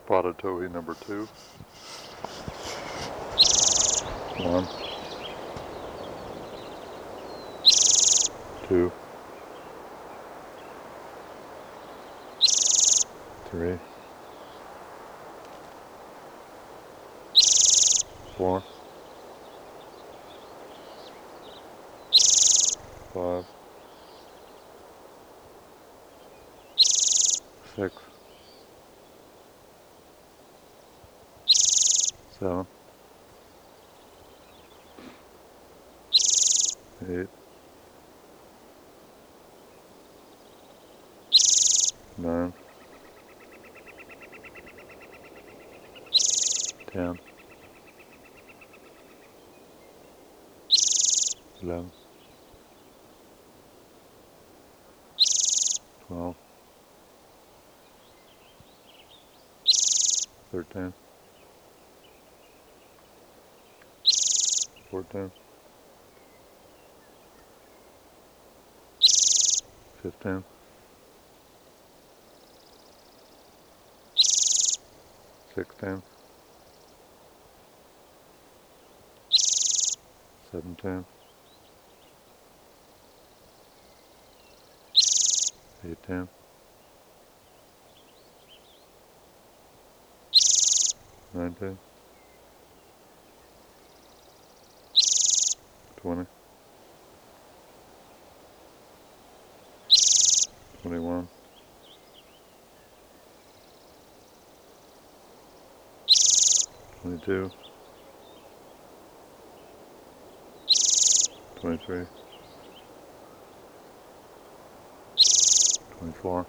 Spotted towhee number 2. 1, 2, 3, 4, 5, 6, 7, 8, 9, 10, 11, 12, 13, 14, 15, 16, 17, 18, 19, 20, 21, 22, 23, 24,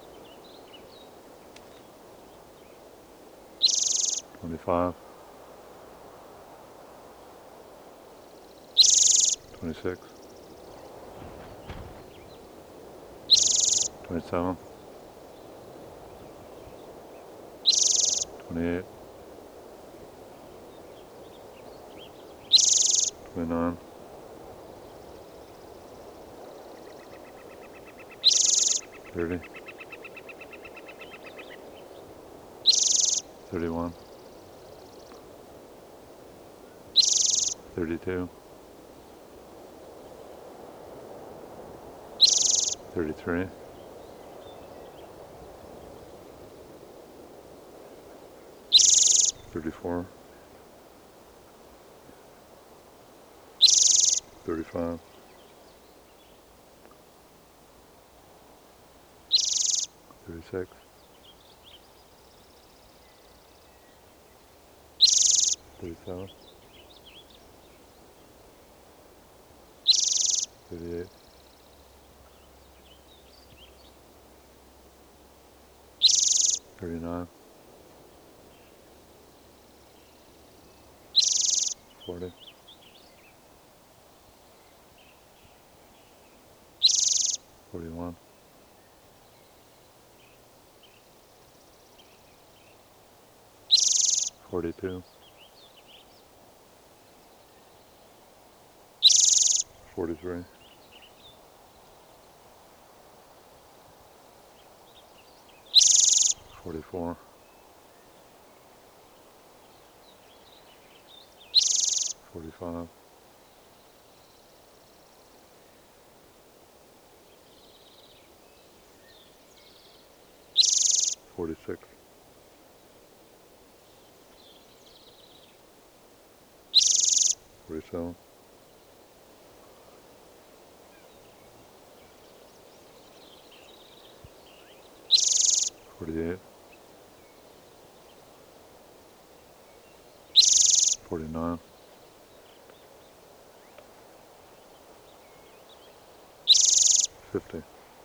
25, 26, 27, 28, 29, 30, 31, 32, 33, 34, 35, 36, 37, 38, 39, 40, 41, 42, 43, 44, 45, 46, 47, 48, 49, 50.